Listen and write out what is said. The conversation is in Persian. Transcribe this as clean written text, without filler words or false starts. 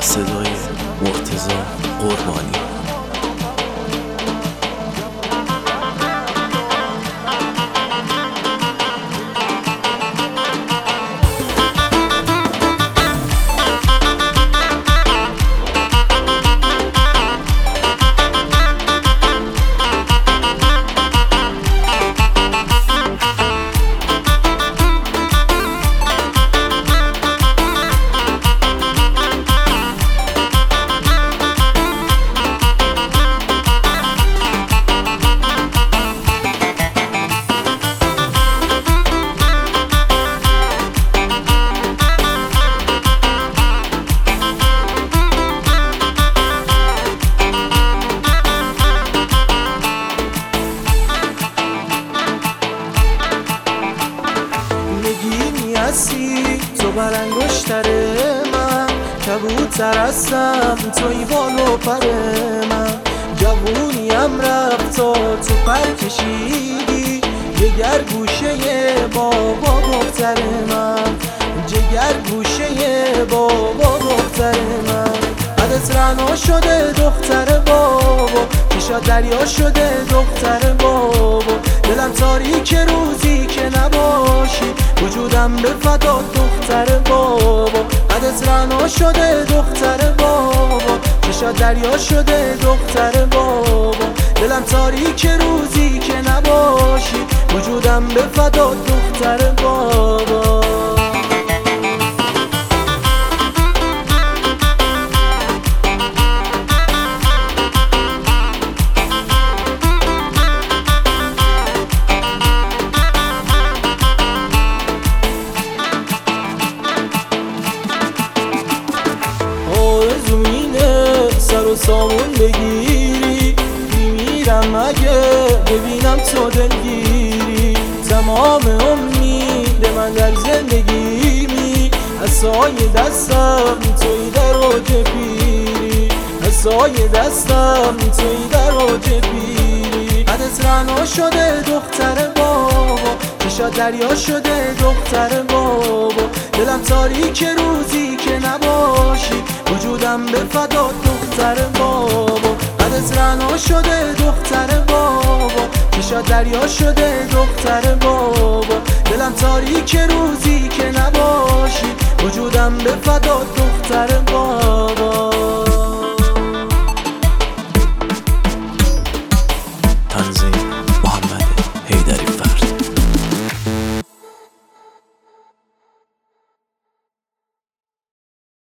صدای مرتضی قربانی. تو بر انگشتر من کبوتر هستم، توی بال و پر من. جوونیم رفت تا تو پر کشیدی، جگر گوشه بابا دختر من، جگر گوشه بابا دختر من. قدت رنا شده دختر بابا، چشات دریا شده دختر بابا. دلم تاریک روزی که نباشی، وجودم به فدا دختر بابا. قدت رنا شده دختر بابا، چشات دریا شده دختر بابا. دلم تاریک روزی که نباشی، وجودم به فدا دختر بابا. سر و سامون بگیری، میمیرم اگه ببینم تو دلگیری. تمام امید من در زندگیمی، عصای دستم توی در اوج پیری، عصای دستم توی در اوج پیری. قدت رنا شده دختر بابا، چشات دریا شده دختر بابا. دلم تاریک روزی که نباشی، وجودم به فدا دختر بابا. قدت رنا شده دختر بابا، چشات دریا شده دختر بابا. دلم تاریک روزی که نباشی، وجودم به فدا دختر بابا.